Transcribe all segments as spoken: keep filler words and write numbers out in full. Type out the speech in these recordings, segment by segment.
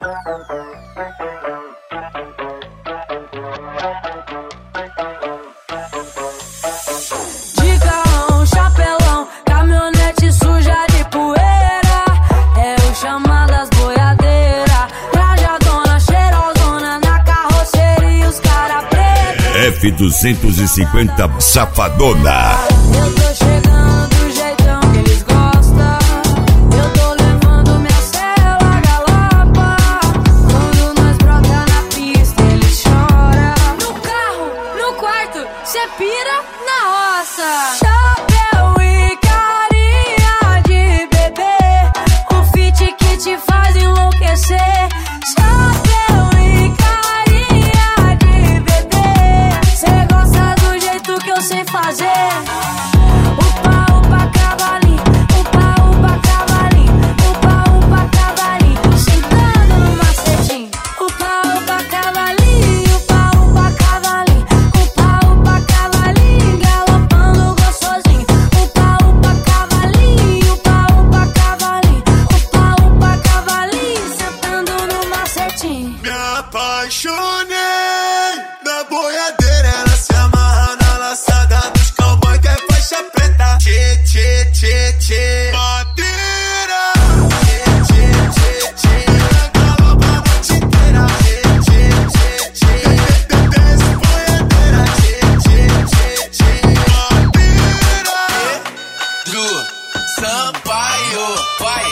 F duzentos e cinquenta Safadona. Eu tô chegando do jeitão que eles gostam. Eu tô levando minha cela galopa. Quando nós brota na pista, eles choram. No carro, no quarto, cê pira na roça. Chapéu e carinha de bebê, um fit que te faz enlouquecer. Chapéu e carinha de bebê, cê gosta do jeito que eu sei fazer. Upa, upa, cavalinho, upa, upa, cavalinho, upa, upa, cavalinho, sentando no macetinho. Upa, upa, cavalinho, upa, upa, cavalinho, upa, upa, cavalinho, galopando gostosinho. Upa, upa, cavalinho, upa, upa, cavalinho, upa, upa, cavalinho, sentando no macetinho. Me apaixonei na boiadeira, ela se amarra na laçada dos cowboy que é faixa preta. Tchê, tchê, tchê, tchê, madeira. Tchê, tchê, tchê, tchê, ela galopa a noite inteira. Tchê, tchê, tchê, tchê, desce boiadeira. Tchê, tchê, tchê, tchê, madeira. Pedro Sampaio, vai.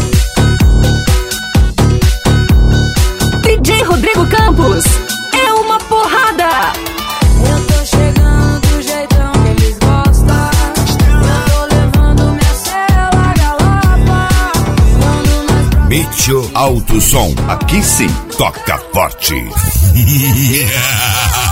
D J Rodrigo Campos é uma porrada. Eu tô chegando do jeitão que eles gostam. Eu tô levando minha cela galopa. Quando nós brota Mitchell Alto Som. Aqui sim, toca forte.